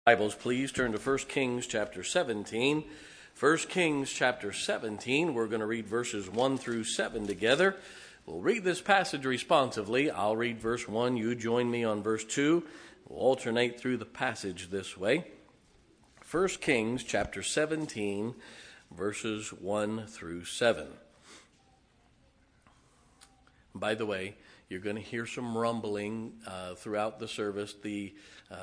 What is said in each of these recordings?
Bibles, please turn to 1 Kings chapter 17. 1 Kings chapter 17, we're going to read verses 1 through 7 together. We'll read this passage responsively. I'll read verse 1, you join me on verse 2. We'll alternate through the passage this way. 1 Kings chapter 17, verses 1 through 7. By the way, you're going to hear some rumbling throughout the service. The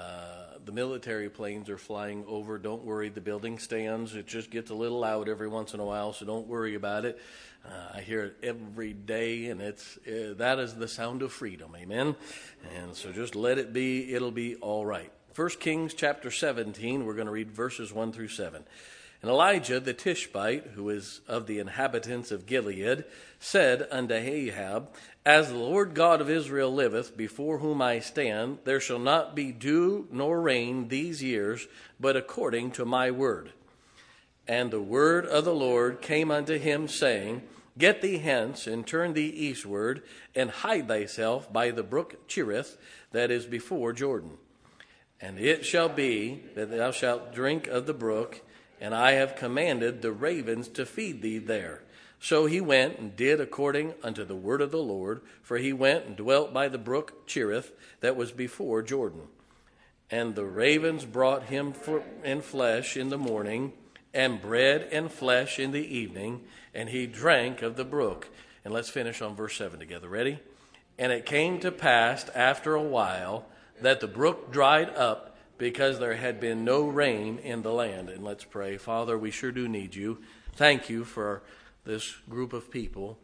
military planes are flying over. Don't worry, the building stands. It just gets a little loud every once in a while, so don't worry about it. I hear it every day, and that is the sound of freedom, amen? And so just let it be. It'll be all right. 1 Kings chapter 17, we're going to read verses 1 through 7. And Elijah the Tishbite, who is of the inhabitants of Gilead, said unto Ahab, As the Lord God of Israel liveth, before whom I stand, there shall not be dew nor rain these years, but according to my word. And the word of the Lord came unto him, saying, Get thee hence, and turn thee eastward, and hide thyself by the brook Cherith, that is before Jordan. And it shall be that thou shalt drink of the brook, and I have commanded the ravens to feed thee there. So he went and did according unto the word of the Lord, for he went and dwelt by the brook Cherith, that was before Jordan. And the ravens brought him in flesh in the morning, and bread and flesh in the evening, and he drank of the brook. And let's finish on verse 7 together. Ready? And it came to pass after a while that the brook dried up, because there had been no rain in the land. And let's pray. Father, we sure do need you. Thank you for this group of people.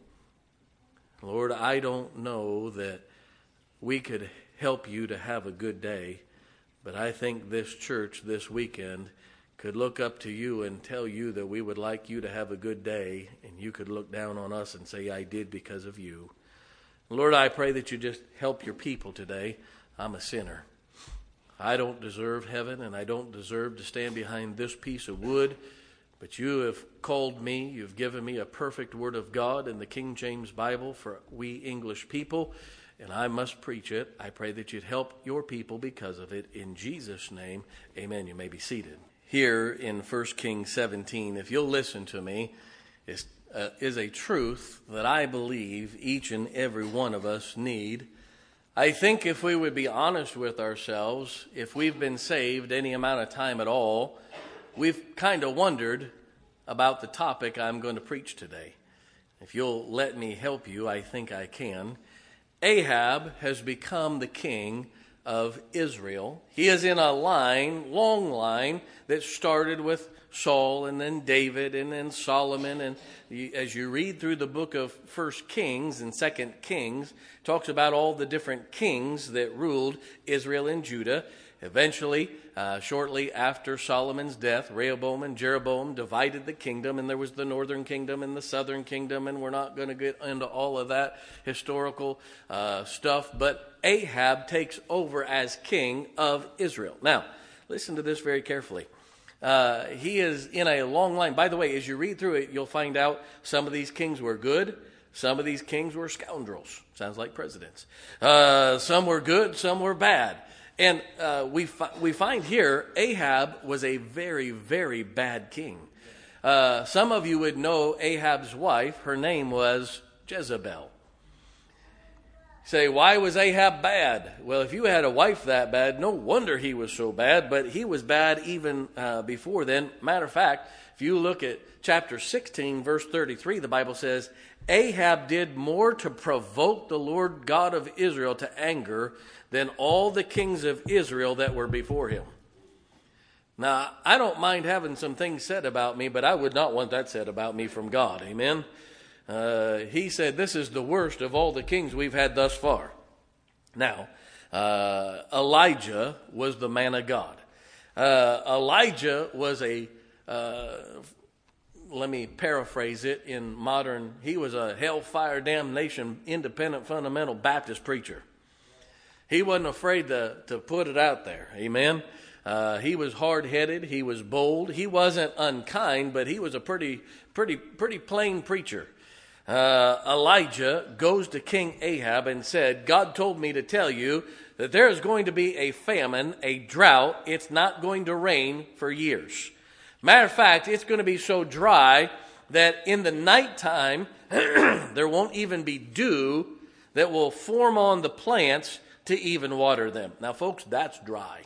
Lord, I don't know that we could help you to have a good day, but I think this church this weekend could look up to you and tell you that we would like you to have a good day, and you could look down on us and say, I did because of you. Lord, I pray that you just help your people today. I'm a sinner. I don't deserve heaven, and I don't deserve to stand behind this piece of wood, but you have called me. You've given me a perfect word of God in the King James Bible for we English people, and I must preach it. I pray that you'd help your people because of it. In Jesus' name, amen. You may be seated. Here in 1 Kings 17, if you'll listen to me, is a truth that I believe each and every one of us need. I think if we would be honest with ourselves, if we've been saved any amount of time at all, we've kind of wondered about the topic I'm going to preach today. If you'll let me help you, I think I can. Ahab has become the king of Israel. He is in a long line that started with Saul and then David and then Solomon. And as you read through the book of 1 Kings and 2 Kings, it talks about all the different kings that ruled Israel and Judah. Eventually, shortly after Solomon's death, Rehoboam and Jeroboam divided the kingdom, and there was the northern kingdom and the southern kingdom, and we're not going to get into all of that historical stuff, but Ahab takes over as king of Israel. Now, listen to this very carefully. He is in a long line. By the way, as you read through it, you'll find out some of these kings were good. Some of these kings were scoundrels. Sounds like presidents. Some were good, some were bad. And we find here Ahab was a very, very bad king. Some of you would know Ahab's wife. Her name was Jezebel. Say, why was Ahab bad? Well, if you had a wife that bad, no wonder he was so bad, but he was bad even before then. Matter of fact, if you look at chapter 16, verse 33, the Bible says, Ahab did more to provoke the Lord God of Israel to anger than all the kings of Israel that were before him. Now, I don't mind having some things said about me, but I would not want that said about me from God. Amen? He said, this is the worst of all the kings we've had thus far. Now, Elijah was the man of God. Elijah was let me paraphrase it in modern, he was a hellfire damnation, independent fundamental Baptist preacher. He wasn't afraid to put it out there. Amen. He was hard-headed. He was bold. He wasn't unkind, but he was a pretty plain preacher. Elijah goes to King Ahab and said, God told me to tell you that there is going to be a famine, a drought. It's not going to rain for years. Matter of fact, it's going to be so dry that in the nighttime, there won't even be dew that will form on the plants to even water them. Now, folks, that's dry.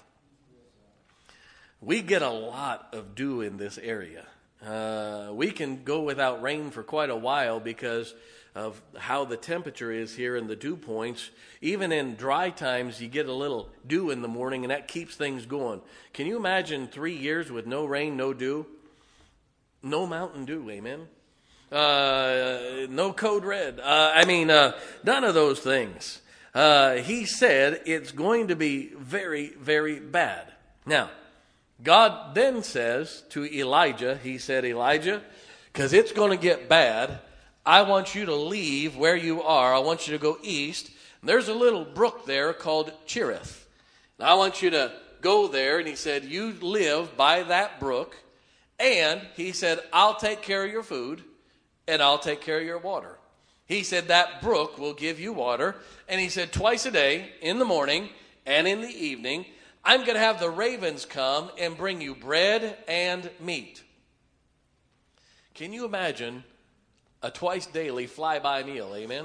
We get a lot of dew in this area. We can go without rain for quite a while because of how the temperature is here and the dew points. Even in dry times, you get a little dew in the morning, and that keeps things going. Can you imagine 3 years with no rain, no dew? No Mountain Dew, amen? No Code Red. None of those things. He said it's going to be very, very bad. Now, God then says to Elijah, he said, Elijah, because it's going to get bad, I want you to leave where you are. I want you to go east. There's a little brook there called Cherith. Now, I want you to go there. And he said, you live by that brook. And he said, I'll take care of your food and I'll take care of your water. He said, that brook will give you water. And he said, twice a day, in the morning and in the evening, I'm going to have the ravens come and bring you bread and meat. Can you imagine a twice daily fly-by meal, amen?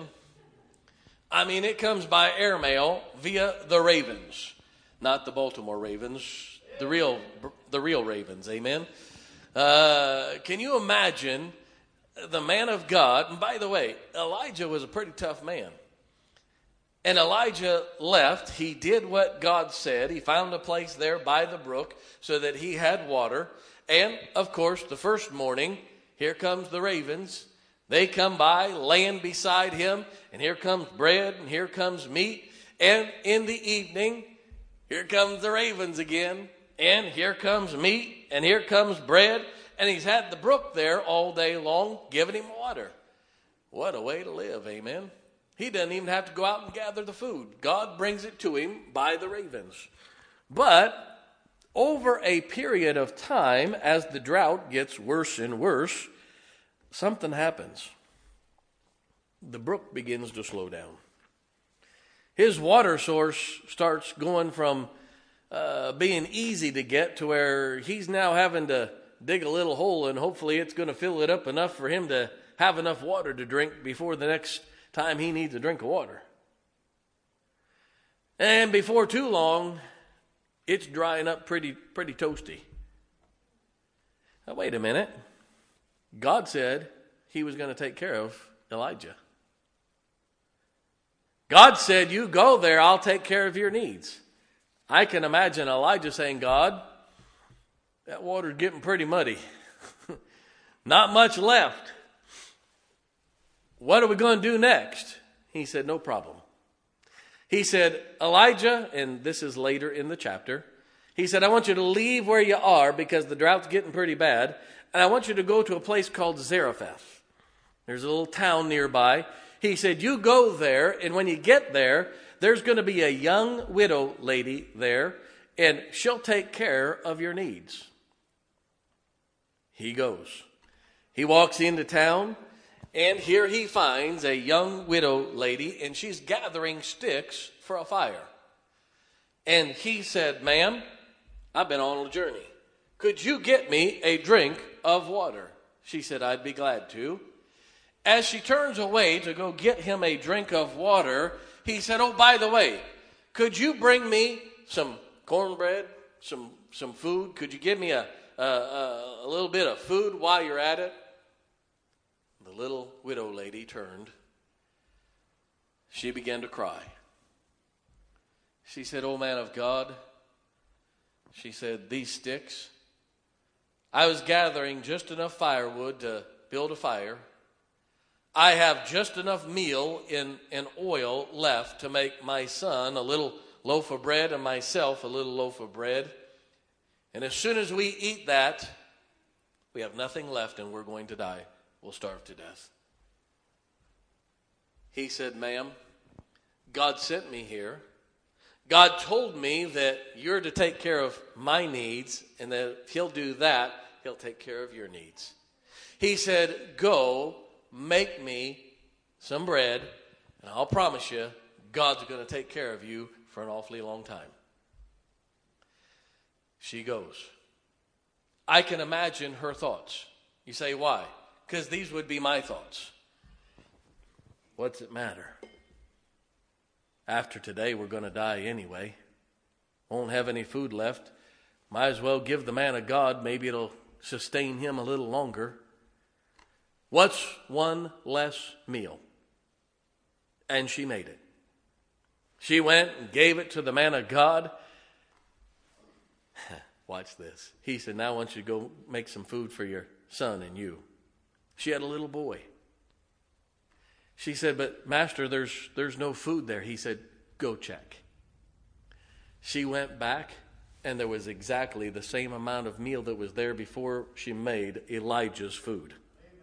I mean, it comes by airmail via the Ravens, not the Baltimore Ravens, the real Ravens, amen? Can you imagine the man of God? And by the way, Elijah was a pretty tough man. And Elijah left. He did what God said. He found a place there by the brook so that he had water. And, of course, the first morning, here comes the ravens. They come by, laying beside him. And here comes bread and here comes meat. And in the evening, here comes the ravens again. And here comes meat and here comes bread. And he's had the brook there all day long giving him water. What a way to live, amen? He doesn't even have to go out and gather the food. God brings it to him by the ravens. But over a period of time, as the drought gets worse and worse, something happens. The brook begins to slow down. His water source starts going from being easy to get to where he's now having to dig a little hole, and hopefully it's going to fill it up enough for him to have enough water to drink before the next time he needs a drink of water. And before too long, it's drying up pretty toasty. Now, wait a minute. God said he was going to take care of Elijah. God said, you go there, I'll take care of your needs. I can imagine Elijah saying, God, that water's getting pretty muddy. Not much left. What are we going to do next? He said, no problem. He said, Elijah, and this is later in the chapter, he said, I want you to leave where you are because the drought's getting pretty bad, and I want you to go to a place called Zarephath. There's a little town nearby. He said, you go there, and when you get there, there's going to be a young widow lady there, and she'll take care of your needs. He goes. He walks into town. And here he finds a young widow lady, and she's gathering sticks for a fire. And he said, ma'am, I've been on a journey. Could you get me a drink of water? She said, I'd be glad to. As she turns away to go get him a drink of water, he said, oh, by the way, could you bring me some cornbread, some food? Could you give me a little bit of food while you're at it? The little widow lady turned. She began to cry. She said, oh, man of God, she said, these sticks, I was gathering just enough firewood to build a fire. I have just enough meal and oil left to make my son a little loaf of bread and myself a little loaf of bread. And as soon as we eat that, we have nothing left and we're going to die. We'll starve to death. He said, ma'am, God sent me here. God told me that you're to take care of my needs, and that if he'll do that, he'll take care of your needs. He said, go, make me some bread, and I'll promise you, God's going to take care of you for an awfully long time. She goes. I can imagine her thoughts. You say, why? Because these would be my thoughts. What's it matter? After today, we're going to die anyway. Won't have any food left. Might as well give the man of God. Maybe it'll sustain him a little longer. What's one less meal? And she made it. She went and gave it to the man of God. Watch this. He said, now I want you to go make some food for your son and you. She had a little boy. She said, but Master, there's no food there. He said, go check. She went back, and there was exactly the same amount of meal that was there before she made Elijah's food.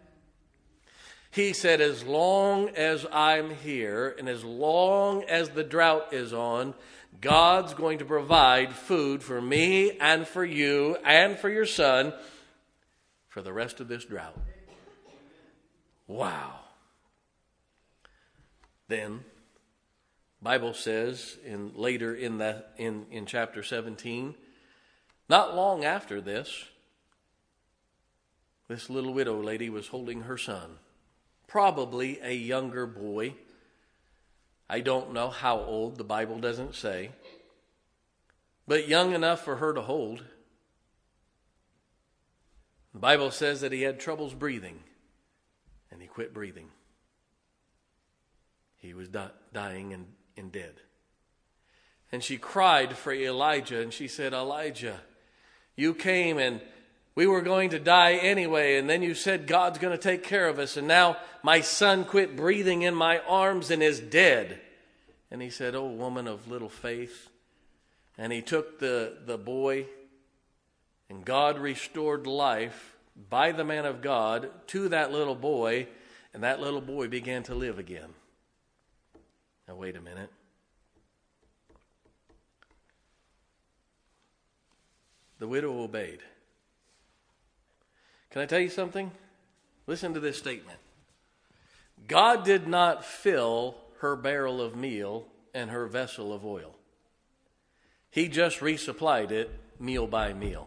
He said, as long as I'm here and as long as the drought is on, God's going to provide food for me and for you and for your son for the rest of this drought. Wow. Then, Bible says later in chapter 17, not long after this little widow lady was holding her son. Probably a younger boy. I don't know how old, the Bible doesn't say. But young enough for her to hold. The Bible says that he had troubles breathing. And he quit breathing. He was dying and dead. And she cried for Elijah, and she said, Elijah, you came and we were going to die anyway, and then you said God's going to take care of us, and now my son quit breathing in my arms and is dead. And he said, oh, woman of little faith. And he took the boy, and God restored life by the man of God to that little boy, and that little boy began to live again. Now, wait a minute. The widow obeyed. Can I tell you something? Listen to this statement. God did not fill her barrel of meal and her vessel of oil. He just resupplied it meal by meal.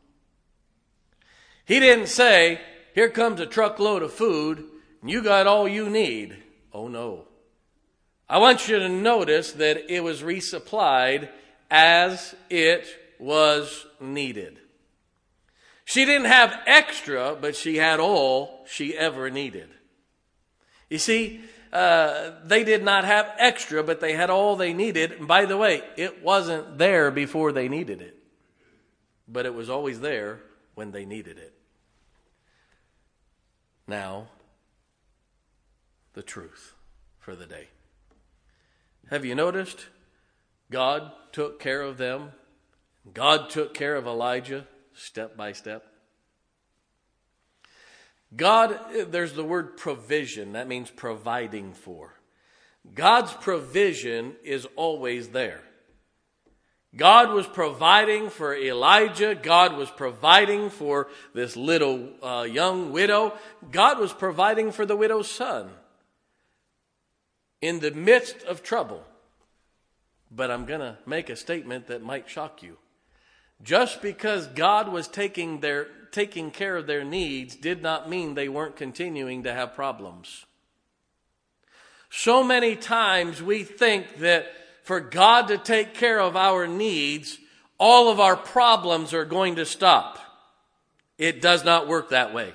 He didn't say, here comes a truckload of food, and you got all you need. Oh no. I want you to notice that it was resupplied as it was needed. She didn't have extra, but she had all she ever needed. You see, they did not have extra, but they had all they needed. And by the way, it wasn't there before they needed it, but it was always there when they needed it. Now, the truth for the day. Have you noticed? God took care of them. God took care of Elijah step by step. God, there's the word provision. That means providing for. God's provision is always there. God was providing for Elijah. God was providing for this little young widow. God was providing for the widow's son in the midst of trouble. But I'm going to make a statement that might shock you. Just because God was taking care of their needs did not mean they weren't continuing to have problems. So many times we think that for God to take care of our needs, all of our problems are going to stop. It does not work that way.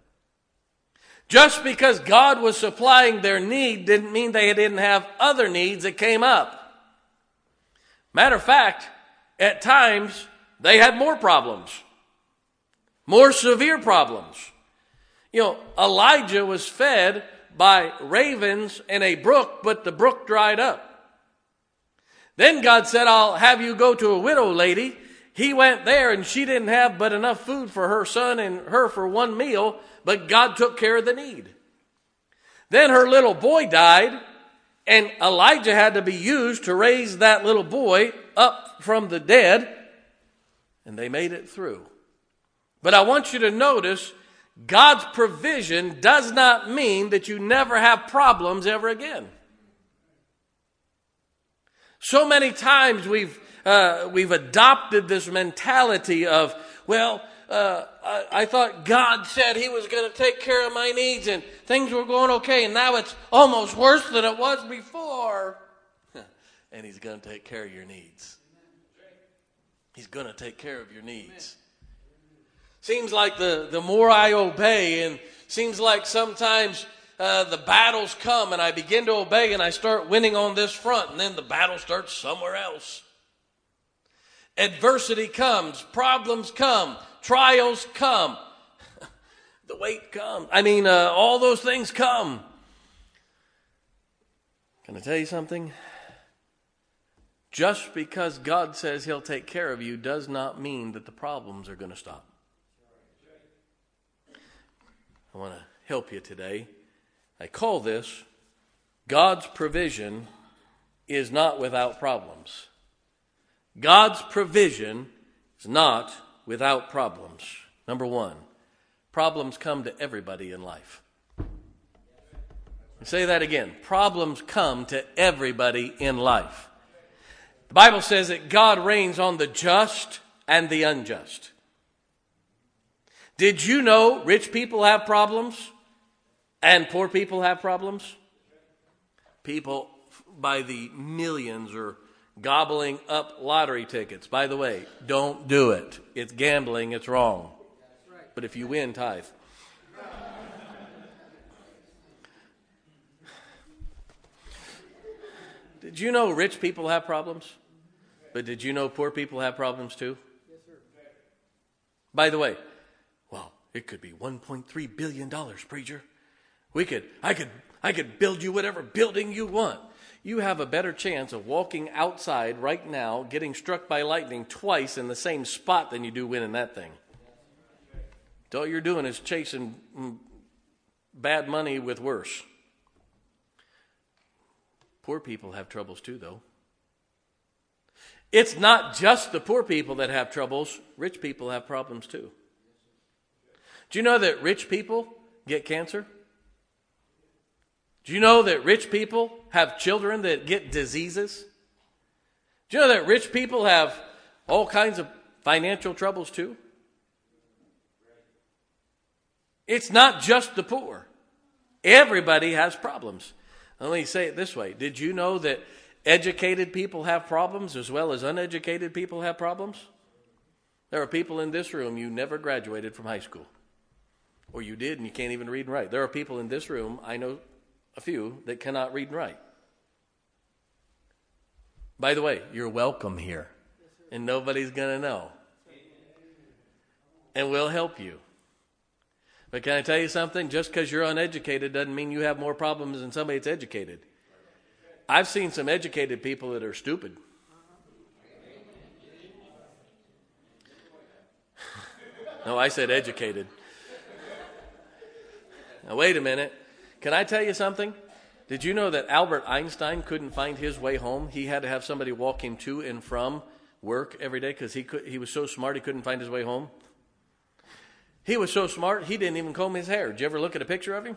Just because God was supplying their need didn't mean they didn't have other needs that came up. Matter of fact, at times, they had more problems. More severe problems. You know, Elijah was fed by ravens in a brook, but the brook dried up. Then God said, I'll have you go to a widow lady. He went there and she didn't have but enough food for her son and her for one meal, but God took care of the need. Then her little boy died, and Elijah had to be used to raise that little boy up from the dead, and they made it through. But I want you to notice, God's provision does not mean that you never have problems ever again. So many times we've adopted this mentality of, well, I thought God said he was going to take care of my needs and things were going okay, and now it's almost worse than it was before. And he's going to take care of your needs. He's going to take care of your needs. Seems like the more I obey, and seems like sometimes the battles come and I begin to obey and I start winning on this front, and then the battle starts somewhere else. Adversity comes, problems come, trials come, the weight comes. All those things come. Can I tell you something? Just because God says he'll take care of you does not mean that the problems are going to stop. I want to help you today. I call this, God's provision is not without problems. God's provision is not without problems. Number one, problems come to everybody in life. Say that again. Problems come to everybody in life. The Bible says that God reigns on the just and the unjust. Did you know rich people have problems and poor people have problems? People by the millions are gobbling up lottery tickets. By the way, don't do it. It's gambling. It's wrong. But if you win, tithe. Did you know rich people have problems? But did you know poor people have problems too? Yes, sir. By the way, well, it could be $1.3 billion, preacher. I could build you whatever building you want. You have a better chance of walking outside right now, getting struck by lightning twice in the same spot than you do winning that thing. All you're doing is chasing bad money with worse. Poor people have troubles too, though. It's not just the poor people that have troubles. Rich people have problems too. Do you know that rich people get cancer? Do you know that rich people have children that get diseases? Do you know that rich people have all kinds of financial troubles too? It's not just the poor. Everybody has problems. Let me say it this way. Did you know that educated people have problems as well as uneducated people have problems? There are people in this room, you never graduated from high school. Or you did and you can't even read and write. There are people in this room, I know a few, that cannot read and write. By the way, you're welcome here. And nobody's going to know. And we'll help you. But can I tell you something? Just because you're uneducated doesn't mean you have more problems than somebody that's educated. I've seen some educated people that are stupid. No, I said educated. Now, wait a minute. Can I tell you something? Did you know that Albert Einstein couldn't find his way home? He had to have somebody walk him to and from work every day because he was so smart he couldn't find his way home. He was so smart, he didn't even comb his hair. Did you ever look at a picture of him?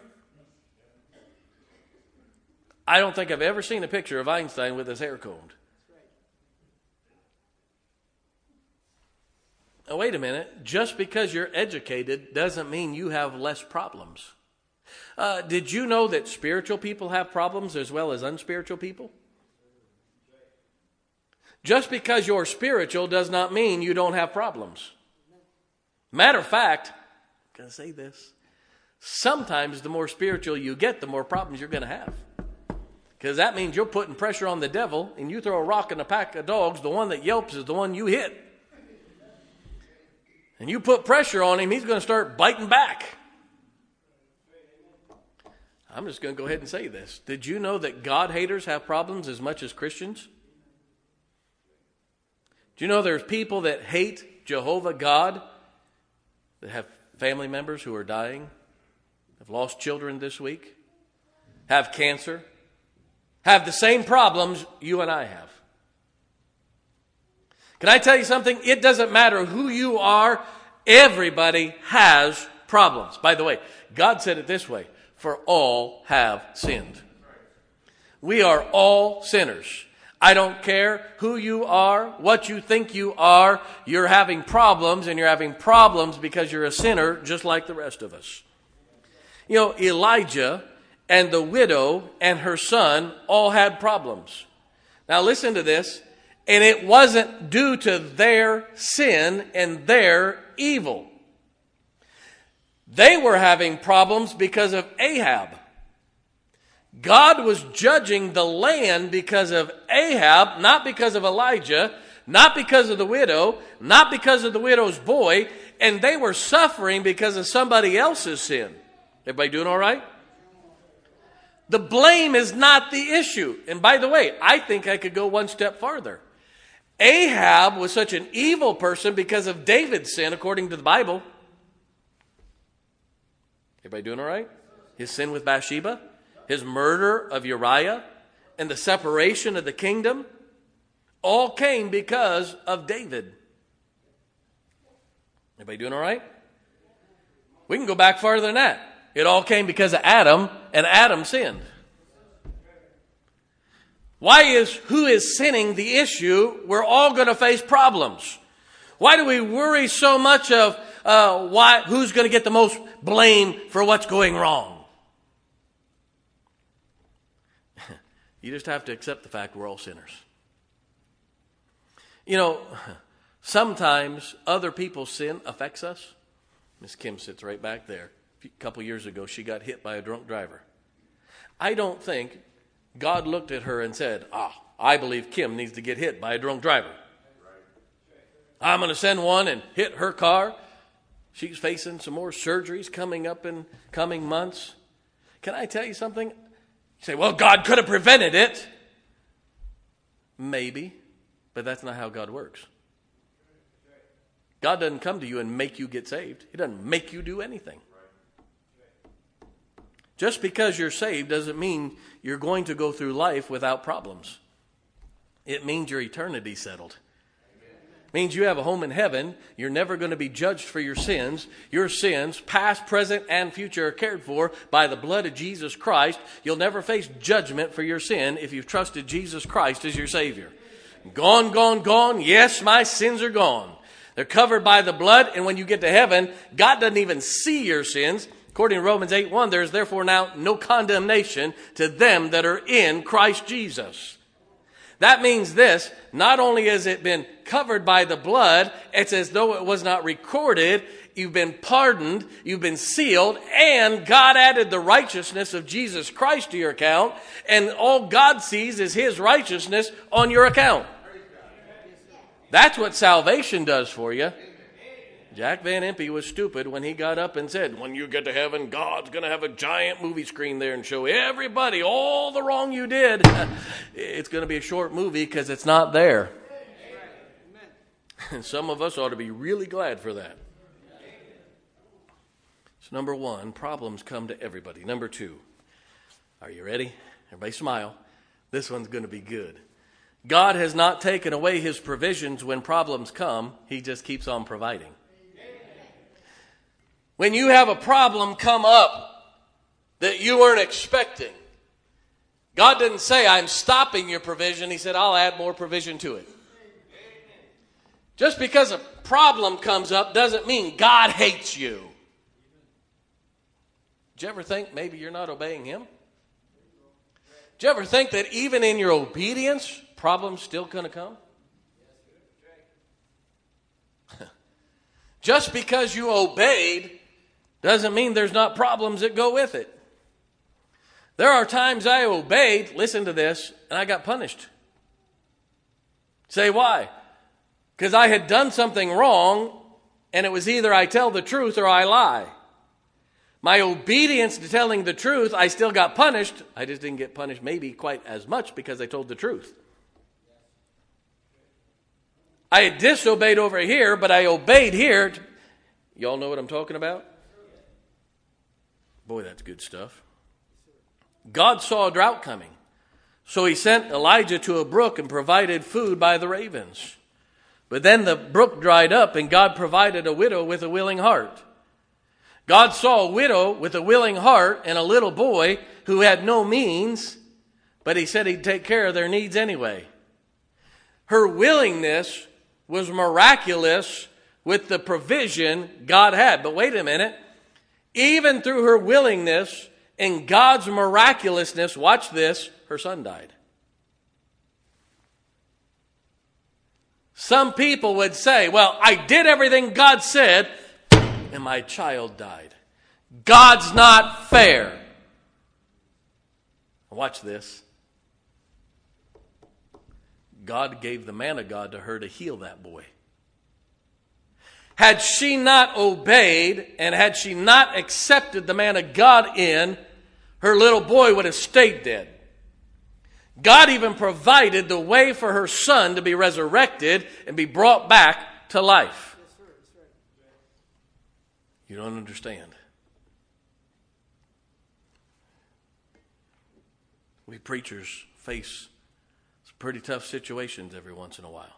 I don't think I've ever seen a picture of Einstein with his hair combed. Now, wait a minute. Just because you're educated doesn't mean you have less problems. Did you know that spiritual people have problems as well as unspiritual people? Just because you're spiritual does not mean you don't have problems. Matter of fact, I'm going to say this. Sometimes the more spiritual you get, the more problems you're going to have. Because that means you're putting pressure on the devil, and you throw a rock in a pack of dogs, the one that yelps is the one you hit. And you put pressure on him, he's going to start biting back. I'm just going to go ahead and say this. Did you know that God haters have problems as much as Christians? Do you know there's people that hate Jehovah God, that have family members who are dying, have lost children this week, have cancer, have the same problems you and I have? Can I tell you something? It doesn't matter who you are. Everybody has problems. By the way, God said it this way, for all have sinned. We are all sinners. I don't care who you are, what you think you are, you're having problems, and you're having problems because you're a sinner just like the rest of us. You know, Elijah and the widow and her son all had problems. Now listen to this. And it wasn't due to their sin and their evil. They were having problems because of Ahab. God was judging the land because of Ahab, not because of Elijah, not because of the widow, not because of the widow's boy, and they were suffering because of somebody else's sin. Everybody doing all right? The blame is not the issue. And by the way, I think I could go one step farther. Ahab was such an evil person because of David's sin, according to the Bible. Everybody doing all right? His sin with Bathsheba, his murder of Uriah, and the separation of the kingdom all came because of David. Everybody doing all right? We can go back farther than that. It all came because of Adam, and Adam sinned. Why is who is sinning the issue? We're all going to face problems. Why do we worry so much of who's going to get the most blame for what's going wrong? You just have to accept the fact we're all sinners. You know, sometimes other people's sin affects us. Miss Kim sits right back there. A couple years ago, she got hit by a drunk driver. I don't think God looked at her and said, I believe Kim needs to get hit by a drunk driver. I'm going to send one and hit her car. She's facing some more surgeries coming up in coming months. Can I tell you something? You say, well, God could have prevented it. Maybe, but that's not how God works. God doesn't come to you and make you get saved. He doesn't make you do anything. Just because you're saved doesn't mean you're going to go through life without problems. It means your eternity settled. It means you have a home in heaven. You're never going to be judged for your sins. Your sins, past, present, and future, are cared for by the blood of Jesus Christ. You'll never face judgment for your sin if you've trusted Jesus Christ as your Savior. Gone, gone, gone. Yes, my sins are gone. They're covered by the blood, and when you get to heaven, God doesn't even see your sins. According to Romans 8:1, there is therefore now no condemnation to them that are in Christ Jesus. That means this, not only has it been covered by the blood, it's as though it was not recorded. You've been pardoned, you've been sealed, and God added the righteousness of Jesus Christ to your account, and all God sees is His righteousness on your account. That's what salvation does for you. Jack Van Impe was stupid when he got up and said, when you get to heaven, God's going to have a giant movie screen there and show everybody all the wrong you did. It's going to be a short movie because it's not there. And some of us ought to be really glad for that. So number one, problems come to everybody. Number two, are you ready? Everybody smile. This one's going to be good. God has not taken away His provisions when problems come. He just keeps on providing. When you have a problem come up that you weren't expecting, God didn't say, I'm stopping your provision. He said, I'll add more provision to it. Just because a problem comes up doesn't mean God hates you. Did you ever think maybe you're not obeying Him? Did you ever think that even in your obedience, problems still going to come? Just because you obeyed doesn't mean there's not problems that go with it. There are times I obeyed, listen to this, and I got punished. Say why? Because I had done something wrong, and it was either I tell the truth or I lie. My obedience to telling the truth, I still got punished. I just didn't get punished maybe quite as much because I told the truth. I had disobeyed over here, but I obeyed here. Y'all know what I'm talking about? Boy, that's good stuff. God saw a drought coming. So He sent Elijah to a brook and provided food by the ravens. But then the brook dried up and God provided a widow with a willing heart. God saw a widow with a willing heart and a little boy who had no means, but he said he'd take care of their needs anyway. Her willingness was miraculous with the provision God had. But wait a minute. Even through her willingness and God's miraculousness, watch this, her son died. Some people would say, well, I did everything God said, and my child died. God's not fair. Watch this. God gave the man of God to her to heal that boy. Had she not obeyed and had she not accepted the man of God in, her little boy would have stayed dead. God even provided the way for her son to be resurrected and be brought back to life. You don't understand. We preachers face some pretty tough situations every once in a while.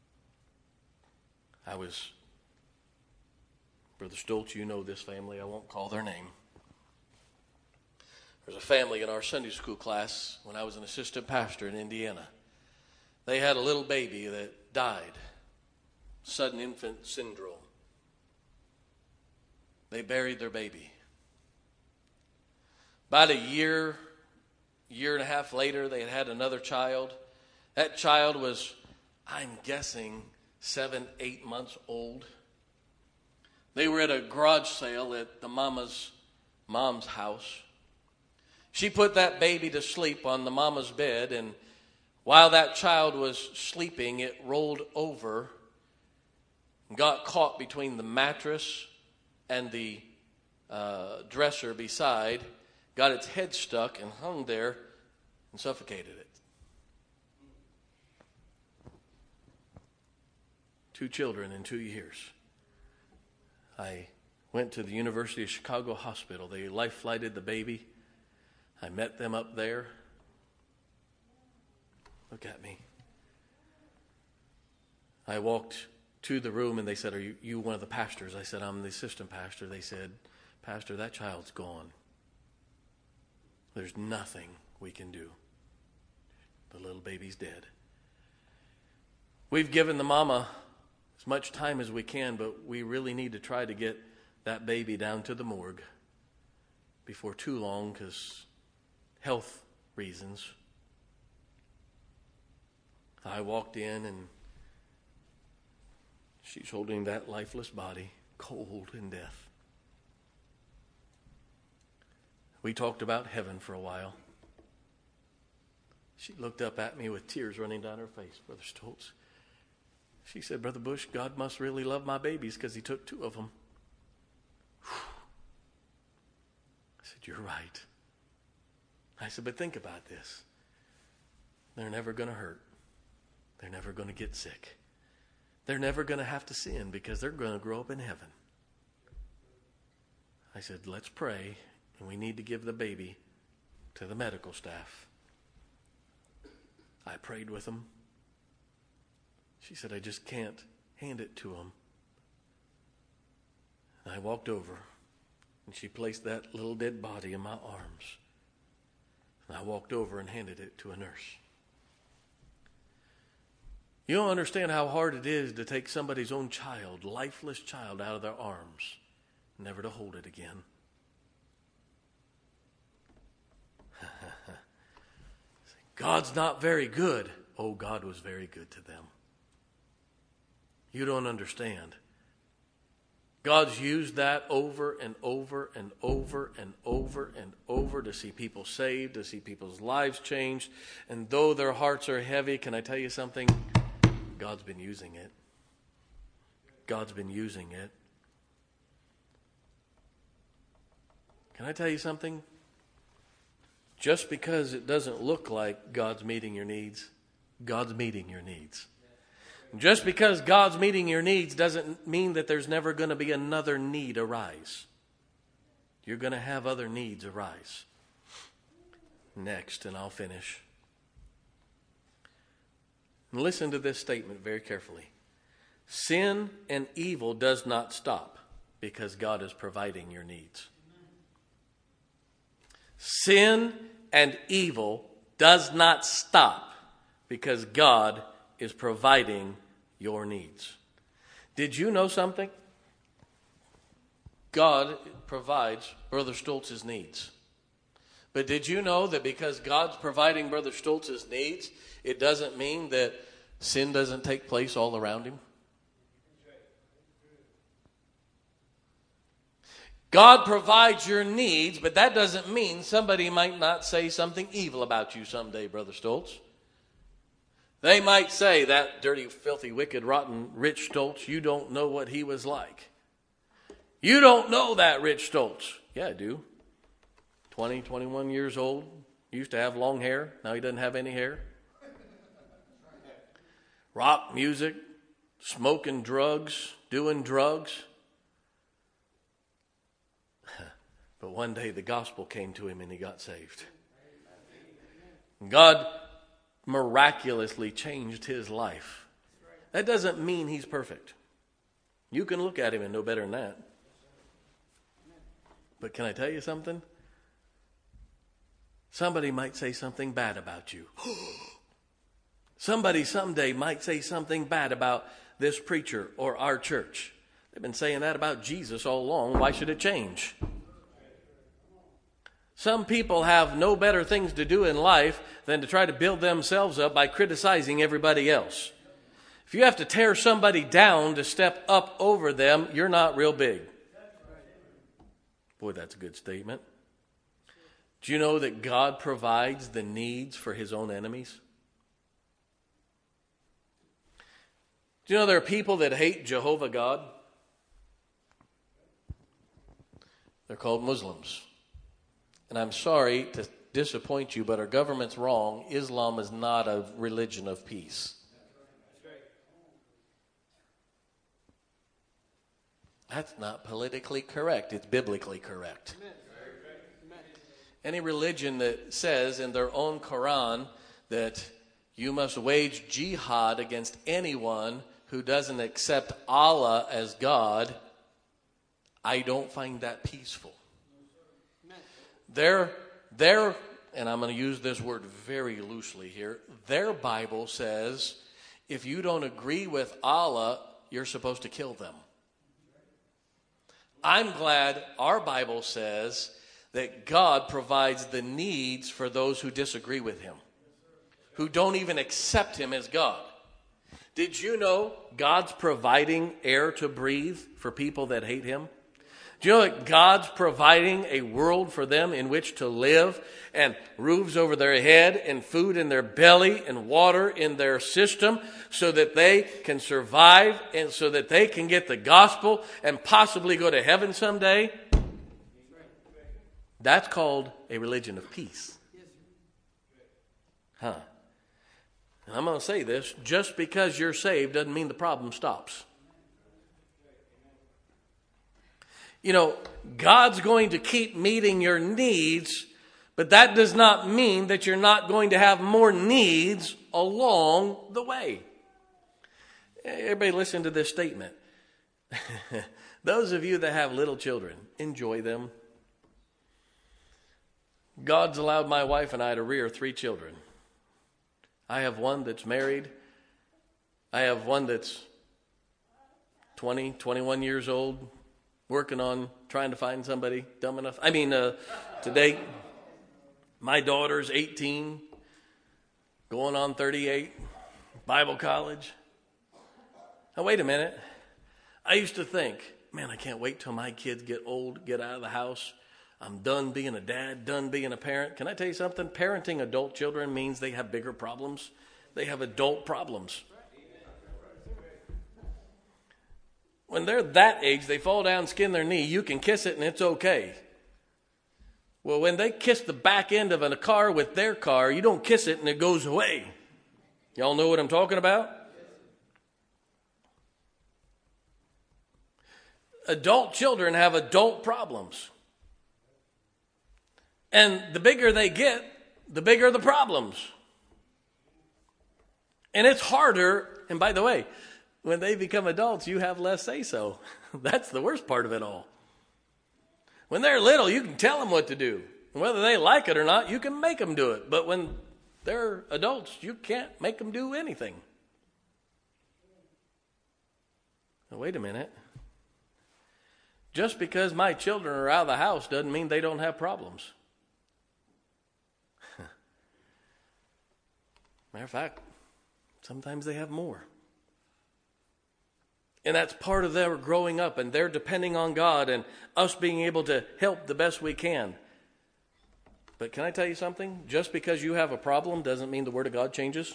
Brother Stoltz, you know this family. I won't call their name. There's a family in our Sunday school class when I was an assistant pastor in Indiana. They had a little baby that died. Sudden infant syndrome. They buried their baby. About a year and a half later, they had another child. That child was, I'm guessing, 7, 8 months old. They were at a garage sale at the mom's house. She put that baby to sleep on the mama's bed, and while that child was sleeping, it rolled over and got caught between the mattress and the dresser beside, got its head stuck and hung there and suffocated it. 2 children in 2 years. I went to the University of Chicago Hospital. They life-flighted the baby. I met them up there. Look at me. I walked to the room and they said, are you one of the pastors? I said, I'm the assistant pastor. They said, Pastor, that child's gone. There's nothing we can do. The little baby's dead. We've given the mama as much time as we can, but we really need to try to get that baby down to the morgue before too long because health reasons. I walked in and she's holding that lifeless body, cold in death. We talked about heaven for a while. She looked up at me with tears running down her face, Brother Stoltz. She said, Brother Bush, God must really love my babies because he took 2 of them. Whew. I said, you're right. I said, but think about this. They're never going to hurt. They're never going to get sick. They're never going to have to sin because they're going to grow up in heaven. I said, let's pray, and we need to give the baby to the medical staff. I prayed with them. She said, I just can't hand it to them. And I walked over, and she placed that little dead body in my arms. And I walked over and handed it to a nurse. You don't understand how hard it is to take somebody's own child, lifeless child, out of their arms, never to hold it again. God's not very good. Oh, God was very good to them. You don't understand. God's used that over and over and over and over and over to see people saved, to see people's lives changed. And though their hearts are heavy, can I tell you something? God's been using it. God's been using it. Can I tell you something? Just because it doesn't look like God's meeting your needs, God's meeting your needs. Just because God's meeting your needs doesn't mean that there's never going to be another need arise. You're going to have other needs arise. Next, and I'll finish. Listen to this statement very carefully. Sin and evil does not stop. because God is providing your needs. Sin and evil does not stop because God is providing your needs. Did you know something? God provides Brother Stoltz's needs. But did you know that because God's providing Brother Stoltz's needs, it doesn't mean that sin doesn't take place all around him? God provides your needs, but that doesn't mean somebody might not say something evil about you someday, Brother Stoltz. They might say, that dirty, filthy, wicked, rotten, Rich Stoltz, you don't know what he was like. You don't know that Rich Stoltz. Yeah, I do. 20, 21 years old. Used to have long hair. Now he doesn't have any hair. Rock music, smoking drugs, doing drugs. But one day the gospel came to him and he got saved. God miraculously changed his life. That doesn't mean he's perfect. You can look at him and know better than that. But can I tell you something? Somebody might say something bad about you. Somebody someday might say something bad about this preacher or our church. They've been saying that about Jesus all along. Why should it change? Some people have no better things to do in life than to try to build themselves up by criticizing everybody else. If you have to tear somebody down to step up over them, you're not real big. Boy, that's a good statement. Do you know that God provides the needs for his own enemies? Do you know there are people that hate Jehovah God? They're called Muslims. And I'm sorry to disappoint you, but our government's wrong. Islam is not a religion of peace. That's not politically correct. It's biblically correct. Any religion that says in their own Quran that you must wage jihad against anyone who doesn't accept Allah as God, I don't find that peaceful. Their, and I'm going to use this word very loosely here, their Bible says if you don't agree with Allah, you're supposed to kill them. I'm glad our Bible says that God provides the needs for those who disagree with him, who don't even accept him as God. Did you know God's providing air to breathe for people that hate him? Do you know that God's providing a world for them in which to live, and roofs over their head and food in their belly and water in their system so that they can survive and so that they can get the gospel and possibly go to heaven someday? That's called a religion of peace. And I'm going to say this, just because you're saved doesn't mean the problem stops. You know, God's going to keep meeting your needs, but that does not mean that you're not going to have more needs along the way. Everybody listen to this statement. Those of you that have little children, enjoy them. God's allowed my wife and I to rear 3 children. I have one that's married. I have one that's 20, 21 years old, working on trying to find somebody dumb enough. To date. My daughter's 18, going on 38, Bible college. Now, wait a minute. I used to think, man, I can't wait till my kids get old, get out of the house. I'm done being a dad, done being a parent. Can I tell you something? Parenting adult children means they have bigger problems. They have adult problems. When they're that age, they fall down, skin their knee. You can kiss it and it's okay. Well, when they kiss the back end of a car with their car, you don't kiss it and it goes away. Y'all know what I'm talking about? Adult children have adult problems. And the bigger they get, the bigger the problems. And it's harder, and by the way, when they become adults, you have less say-so. That's the worst part of it all. When they're little, you can tell them what to do. Whether they like it or not, you can make them do it. But when they're adults, you can't make them do anything. Now, wait a minute. Just because my children are out of the house doesn't mean they don't have problems. Matter of fact, sometimes they have more. And that's part of their growing up, and they're depending on God and us being able to help the best we can. But can I tell you something? Just because you have a problem doesn't mean the Word of God changes.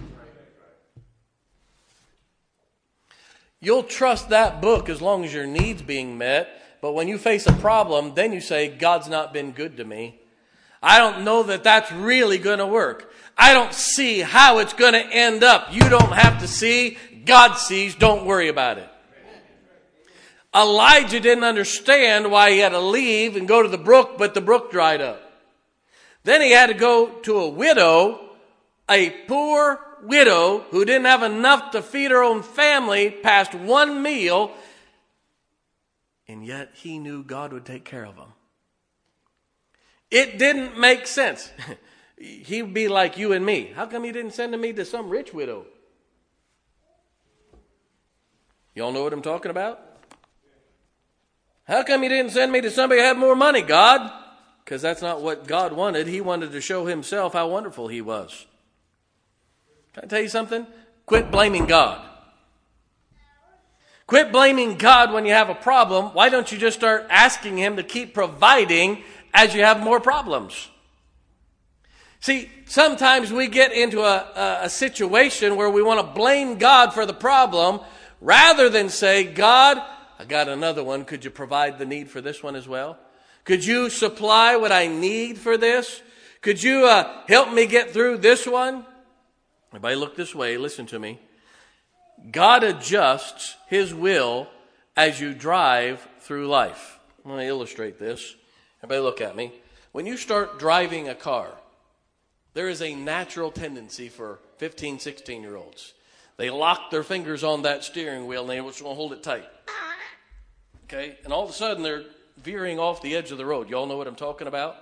You'll trust that book as long as your needs being met. But when you face a problem, then you say, God's not been good to me. I don't know that that's really going to work. I don't see how it's going to end up. You don't have to see. God sees. Don't worry about it. Elijah didn't understand why he had to leave and go to the brook, but the brook dried up. Then he had to go to a widow, a poor widow who didn't have enough to feed her own family past one meal, and yet he knew God would take care of him. It didn't make sense. He'd be like you and me. How come he didn't send me to some rich widow? Y'all know what I'm talking about? How come you didn't send me to somebody who had more money, God? Because that's not what God wanted. He wanted to show himself how wonderful he was. Can I tell you something? Quit blaming God. Quit blaming God when you have a problem. Why don't you just start asking him to keep providing as you have more problems? See, sometimes we get into a situation where we want to blame God for the problem rather than say, God, I got another one. Could you provide the need for this one as well? Could you supply what I need for this? Could you help me get through this one? Everybody look this way. Listen to me. God adjusts his will as you drive through life. I'm going to illustrate this. Everybody look at me. When you start driving a car, there is a natural tendency for 15, 16-year-olds. They lock their fingers on that steering wheel and they just want to hold it tight. Okay? And all of a sudden they're veering off the edge of the road. Y'all know what I'm talking about?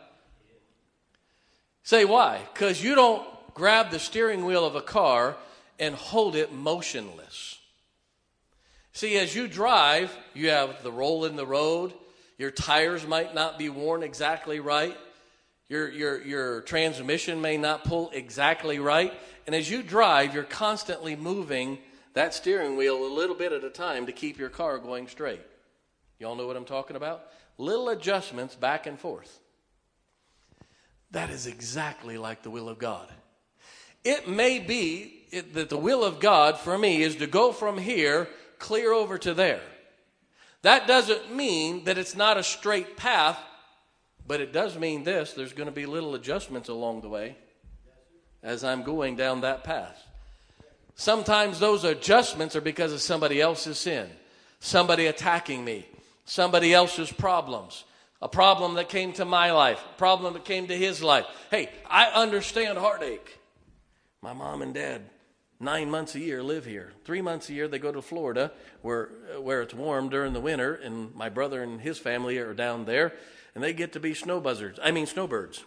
Say why? Because you don't grab the steering wheel of a car and hold it motionless. See, as you drive, you have the roll in the road. Your tires might not be worn exactly right. Your transmission may not pull exactly right. And as you drive, you're constantly moving that steering wheel a little bit at a time to keep your car going straight. Y'all know what I'm talking about? Little adjustments back and forth. That is exactly like the will of God. It may be that the will of God for me is to go from here clear over to there. That doesn't mean that it's not a straight path, but it does mean this. There's going to be little adjustments along the way as I'm going down that path. Sometimes those adjustments are because of somebody else's sin, somebody attacking me, somebody else's problems, a problem that came to my life, a problem that came to his life. Hey, I understand heartache. My mom and dad, 9 months a year, live here. 3 months a year, they go to Florida, where it's warm during the winter, and my brother and his family are down there, and they get to be snowbirds.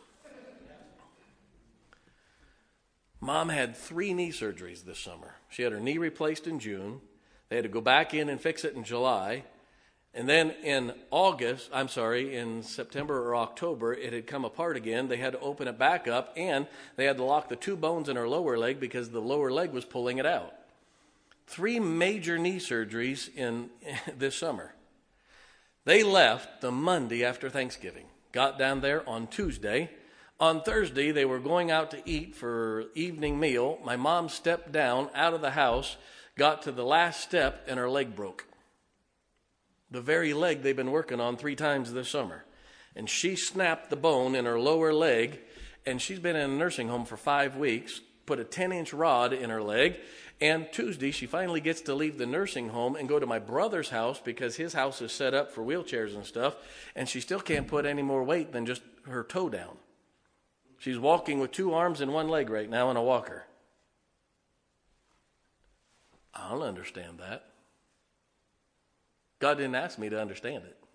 Mom had 3 knee surgeries this summer. She had her knee replaced in June. They had to go back in and fix it in July. And then in September or October, it had come apart again. They had to open it back up, and they had to lock the 2 bones in her lower leg because the lower leg was pulling it out. 3 major knee surgeries in this summer. They left the Monday after Thanksgiving, got down there on Tuesday. On Thursday, they were going out to eat for evening meal. My mom stepped down out of the house, got to the last step, and her leg broke. The very leg they've been working on 3 times this summer. And she snapped the bone in her lower leg, and she's been in a nursing home for 5 weeks, put a 10-inch rod in her leg, and Tuesday she finally gets to leave the nursing home and go to my brother's house because his house is set up for wheelchairs and stuff, and she still can't put any more weight than just her toe down. She's walking with 2 arms and 1 leg right now in a walker. I don't understand that. God didn't ask me to understand it.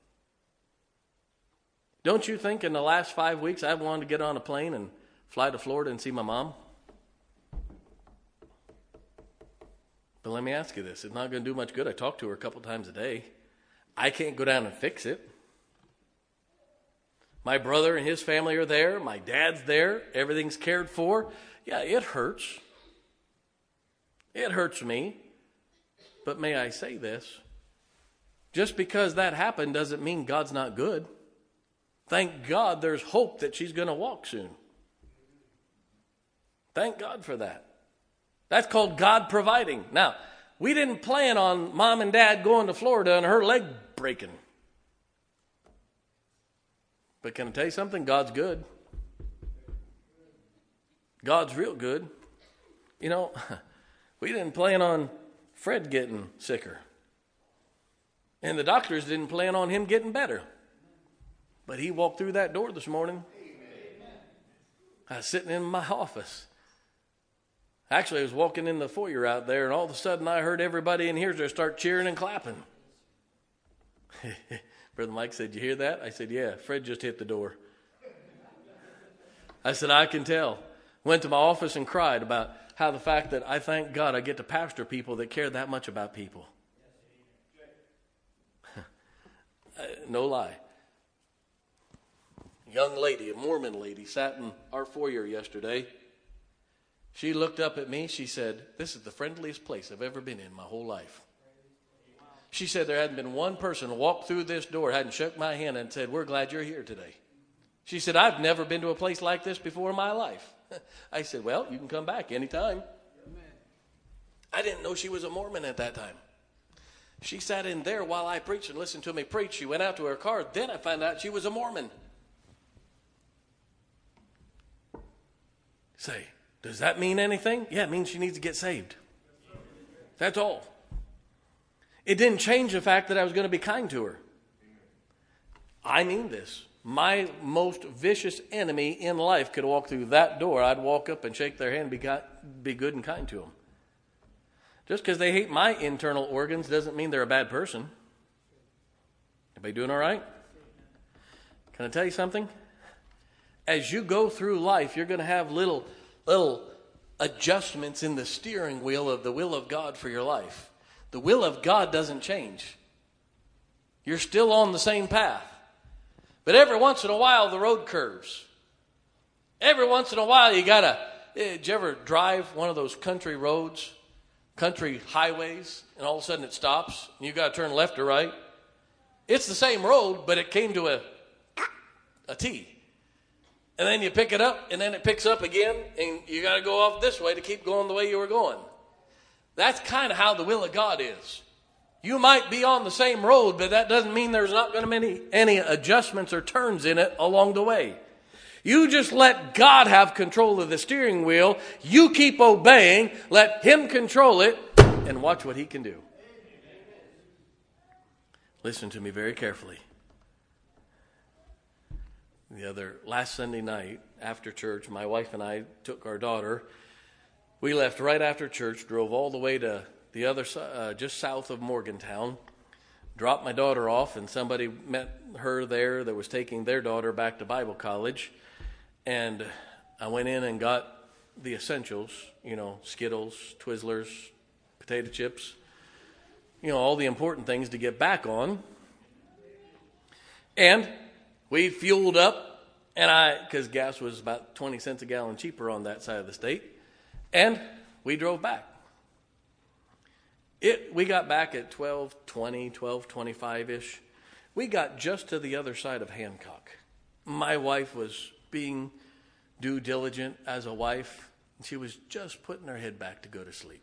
Don't you think in the last 5 weeks I've wanted to get on a plane and fly to Florida and see my mom? But let me ask you this. It's not going to do much good. I talk to her a couple times a day. I can't go down and fix it. My brother and his family are there. My dad's there. Everything's cared for. Yeah, it hurts. It hurts me. But may I say this? Just because that happened doesn't mean God's not good. Thank God there's hope that she's going to walk soon. Thank God for that. That's called God providing. Now, we didn't plan on Mom and Dad going to Florida and her leg breaking. But can I tell you something? God's good. God's real good. You know, we didn't plan on Fred getting sicker. And the doctors didn't plan on him getting better. But he walked through that door this morning. I was sitting in my office. Actually, I was walking in the foyer out there, and all of a sudden I heard everybody in here just start cheering and clapping. Brother Mike said, "You hear that?" I said, "Yeah, Fred just hit the door." I said, "I can tell." Went to my office and cried about how the fact that I thank God I get to pastor people that care that much about people. No lie. A young lady, a Mormon lady, sat in our foyer yesterday. She looked up at me. She said, "This is the friendliest place I've ever been in my whole life." She said there hadn't been one person walk through this door, hadn't shook my hand and said, "We're glad you're here today." She said, "I've never been to a place like this before in my life." I said, "Well, you can come back anytime." I didn't know she was a Mormon at that time. She sat in there while I preached and listened to me preach. She went out to her car. Then I found out she was a Mormon. Say, does that mean anything? Yeah, it means she needs to get saved. That's all. It didn't change the fact that I was going to be kind to her. I mean this. My most vicious enemy in life could walk through that door. I'd walk up and shake their hand and be good and kind to them. Just because they hate my internal organs doesn't mean they're a bad person. Everybody doing all right? Can I tell you something? As you go through life, you're going to have little adjustments in the steering wheel of the will of God for your life. The will of God doesn't change. You're still on the same path. But every once in a while, the road curves. Every once in a while, did you ever drive one of those country roads, country highways, and all of a sudden it stops, and you got to turn left or right? It's the same road, but it came to a T. And then you pick it up, and then it picks up again, and you got to go off this way to keep going the way you were going. That's kind of how the will of God is. You might be on the same road, but that doesn't mean there's not going to be any adjustments or turns in it along the way. You just let God have control of the steering wheel. You keep obeying, let Him control it, and watch what He can do. Listen to me very carefully. Last Sunday night after church, my wife and I took our daughter. We left right after church, drove all the way to the other side, just south of Morgantown, dropped my daughter off, and somebody met her there that was taking their daughter back to Bible college. And I went in and got the essentials, Skittles, Twizzlers, potato chips, all the important things to get back on. And we fueled up, because gas was about 20 cents a gallon cheaper on that side of the state, and we drove back. We got back at 12:20, 12:25-ish. We got just to the other side of Hancock. My wife was being due diligent as a wife. She was just putting her head back to go to sleep.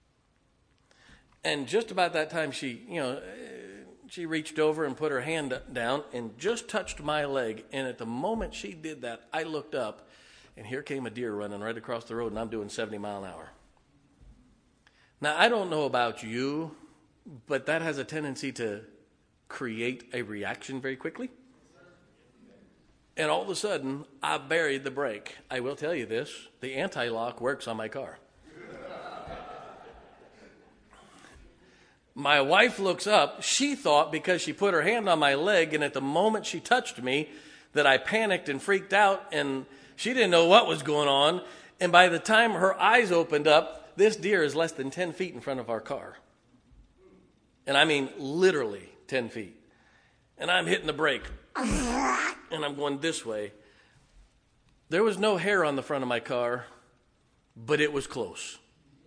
And just about that time, she reached over and put her hand down and just touched my leg. And at the moment she did that, I looked up, and here came a deer running right across the road, and I'm doing 70 miles an hour. Now, I don't know about you, but that has a tendency to create a reaction very quickly. And all of a sudden, I buried the brake. I will tell you this, the anti-lock works on my car. My wife looks up. She thought because she put her hand on my leg and at the moment she touched me that I panicked and freaked out, and she didn't know what was going on. And by the time her eyes opened up, this deer is less than 10 feet in front of our car. And I mean literally 10 feet. And I'm hitting the brake. And I'm going this way. There was no hair on the front of my car, but it was close.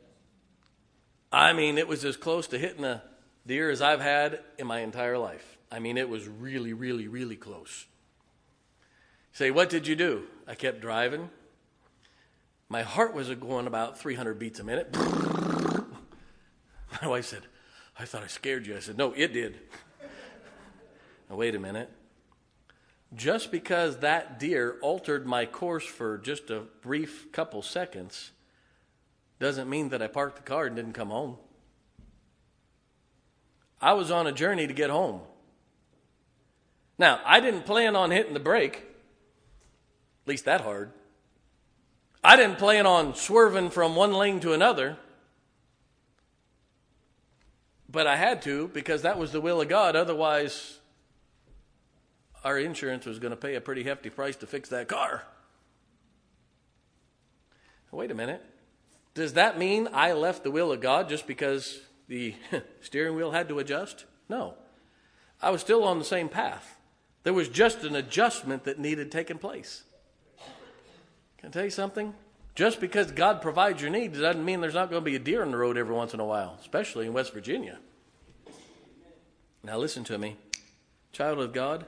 I mean, it was as close to hitting a deer as I've had in my entire life. I mean, it was really, really, really close. Say, what did you do? I kept driving. My heart was going about 300 beats a minute. My wife said, I thought I scared you. I said, no, it did. Now, wait a minute. Just because that deer altered my course for just a brief couple seconds doesn't mean that I parked the car and didn't come home. I was on a journey to get home. Now, I didn't plan on hitting the brake, at least that hard. I didn't plan on swerving from one lane to another. But I had to because that was the will of God. Otherwise, our insurance was going to pay a pretty hefty price to fix that car. Wait a minute. Does that mean I left the will of God just because the steering wheel had to adjust? No. I was still on the same path. There was just an adjustment that needed taking place. Can I tell you something? Just because God provides your needs doesn't mean there's not going to be a deer on the road every once in a while, especially in West Virginia. Now listen to me. Child of God,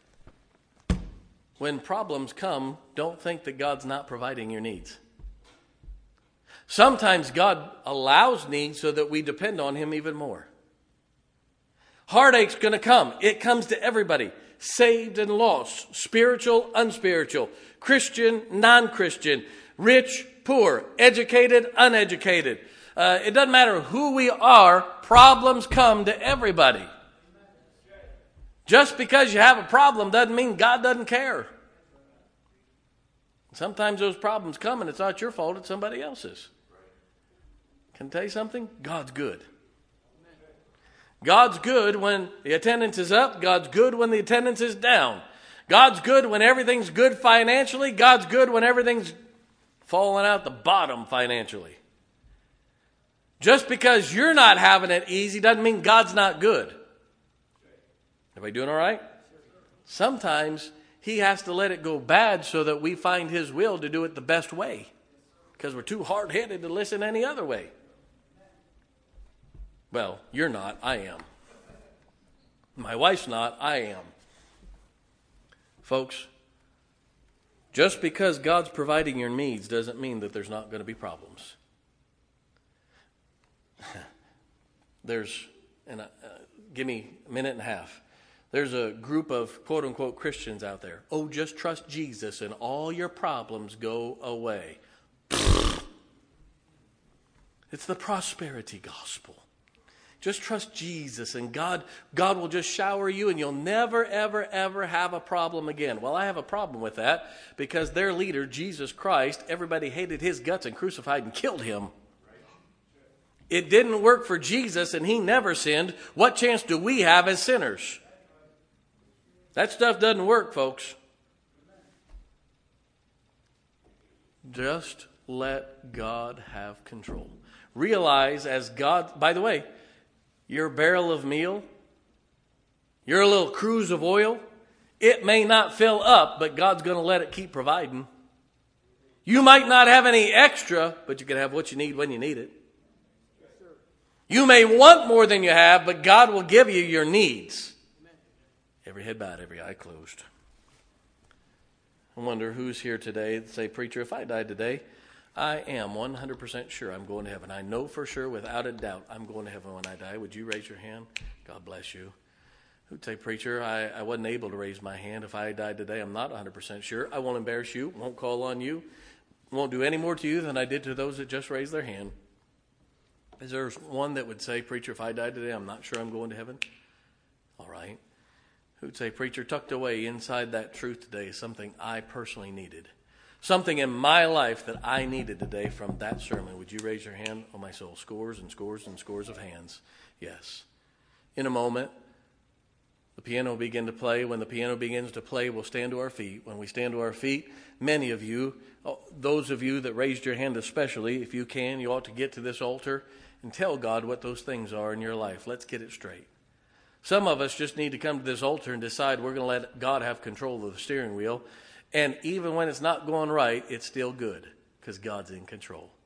when problems come, don't think that God's not providing your needs. Sometimes God allows needs so that we depend on Him even more. Heartache's going to come. It comes to everybody. Saved and lost. Spiritual, unspiritual. Christian, non-Christian. Rich, poor. Educated, uneducated. It doesn't matter who we are. Problems come to everybody. Just because you have a problem doesn't mean God doesn't care. Sometimes those problems come and it's not your fault, it's somebody else's. Can I tell you something? God's good. God's good when the attendance is up. God's good when the attendance is down. God's good when everything's good financially. God's good when everything's falling out the bottom financially. Just because you're not having it easy doesn't mean God's not good. Everybody doing all right? Sometimes He has to let it go bad so that we find His will to do it the best way. Because we're too hard-headed to listen any other way. Well, you're not. I am. My wife's not. I am. Folks, just because God's providing your needs doesn't mean that there's not going to be problems. Give me a minute and a half. There's a group of quote-unquote Christians out there. Oh, just trust Jesus and all your problems go away. It's the prosperity gospel. Just trust Jesus and God will just shower you and you'll never, ever, ever have a problem again. Well, I have a problem with that because their leader, Jesus Christ, everybody hated His guts and crucified and killed Him. It didn't work for Jesus and He never sinned. What chance do we have as sinners? That stuff doesn't work, folks. Just let God have control. Realize as God, by the way, your barrel of meal, your little cruse of oil, it may not fill up, but God's going to let it keep providing. You might not have any extra, but you can have what you need when you need it. You may want more than you have, but God will give you your needs. Every head bowed, every eye closed. I wonder who's here today that say, preacher, if I died today, I am 100% sure I'm going to heaven. I know for sure, without a doubt, I'm going to heaven when I die. Would you raise your hand? God bless you. Who'd say, preacher, I wasn't able to raise my hand. If I died today, I'm not 100% sure. I won't embarrass you, won't call on you, won't do any more to you than I did to those that just raised their hand. Is there one that would say, preacher, if I died today, I'm not sure I'm going to heaven? All right. Who'd say, preacher, tucked away inside that truth today is something I personally needed. Something in my life that I needed today from that sermon. Would you raise your hand? Oh, my soul. Scores and scores and scores of hands. Yes. in a moment. The piano will begin to play. When the piano begins to play, we'll stand to our feet. When we stand to our feet, many of you, those of you that raised your hand especially, if you can, you ought to get to this altar and tell God what those things are in your life. Let's get it straight. Some of us just need to come to this altar and decide we're going to let God have control of the steering wheel. And even when it's not going right, it's still good because God's in control.